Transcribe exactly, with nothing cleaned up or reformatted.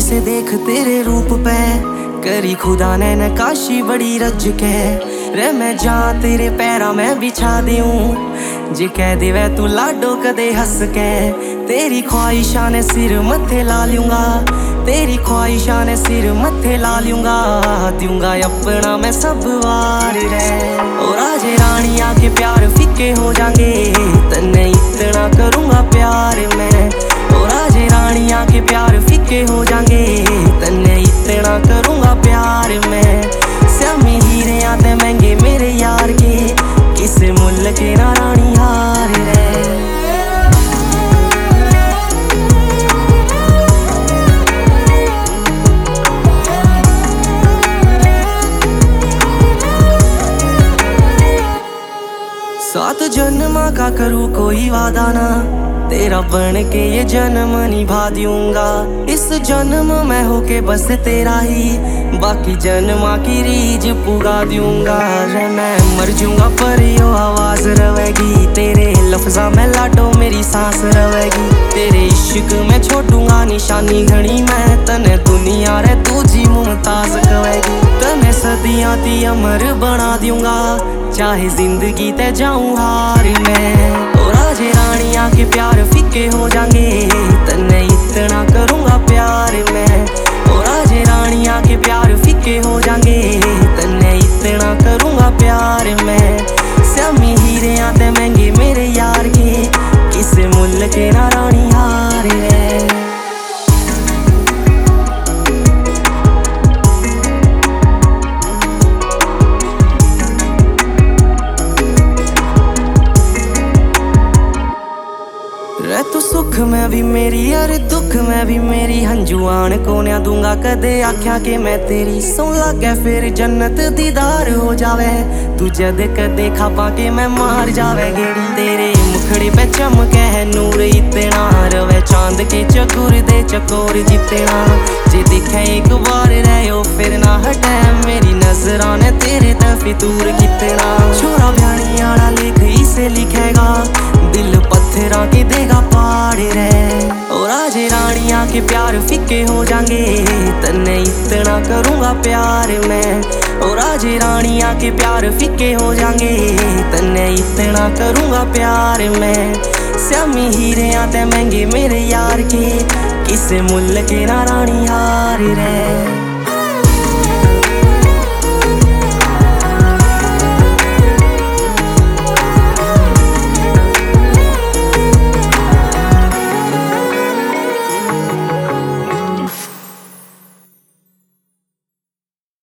से देख तेरे रूप पे करी खुदा ने नकाशी बड़ी रज के रे मैं जा तेरे पैरा में बिछा दूं जे कह देवे तू लाडो कदे हंस के तेरी ख्वाहिशा ने सिर मथे ला लूंगा तेरी ख्वाहिशा ने सिर मथे ला लूंगा दूंगा अपना मैं सब वार रे ओ राजे रानी आके प्यार फीके हो जाएंगे तन्ने इतना करूंगा प्यार मैं ओ राजे रानी आके प्यार फीके हो जाएंगे तन्ने इतना करूंगा प्यार मैं स्यामी हीरे आते महंगे मेरे यार के किस मुल्ल के ना रानी हार रे सात जन्म का करूँ कोई वादा ना तेरा बन के ये जन्म निभा दूंगा इस जन्म में होके बस तेरा ही बाकी जन्मा की रीज पुगा दूंगा रे मैं मर जाऊंगा पर यो आवाज रहेगी तेरे लफ्जा में लाडो मेरी सांस रहेगी तेरे इश्क में छोड़ूंगा निशानी घनी मैं तने दुनिया रे तुझी मुमताज कहेगी तने सदियां ती अमर बना दूंगा चाहे जिंदगी ते जाऊं हार मैं ओ राजे रानी आके प्यार फीके हो जाएंगे तन्ने इतना करूंगा प्यार मैं ओ राजे रानी आके प्यार फीके हो जाएंगे तन्ने इतना करूंगा प्यार मैं स्यामी हीरे आते महंगे मेरे यार के किस मुल्ल के ना रानी हार रे रे तू सुख में भी मेरी अरे दुख में भी मेरी हंजुआन कोन्या दूंगा कदे आख्या के मैं तेरी सौ लागे फिर जन्नत दीदार हो जावे तू जद कदे खापा के मैं मार जावे गेड़ी तेरे मुखड़े पे चमके है नूर इतना रवे चांद के चकोर दे चकोर जितना जे दिखे एक बार रहो फिर ना हटे मेरी नजरा ने तेरे ते फितूर कितना छोरा भ्याणी आड़ा लेख इसे लिखेगा दिल पत्थरा के देगा पाड़ रे ओ राजे रानी आके प्यार फीके हो जाएंगे तन्ने इतना करूंगा प्यार मैं ओ राजे रानी आके प्यार फीके हो जाएंगे तन्ने इतना करूंगा प्यार मैं स्यामी हीरे आते महंगे मेरे यार के किस मुल्ल के ना रानी हार रे।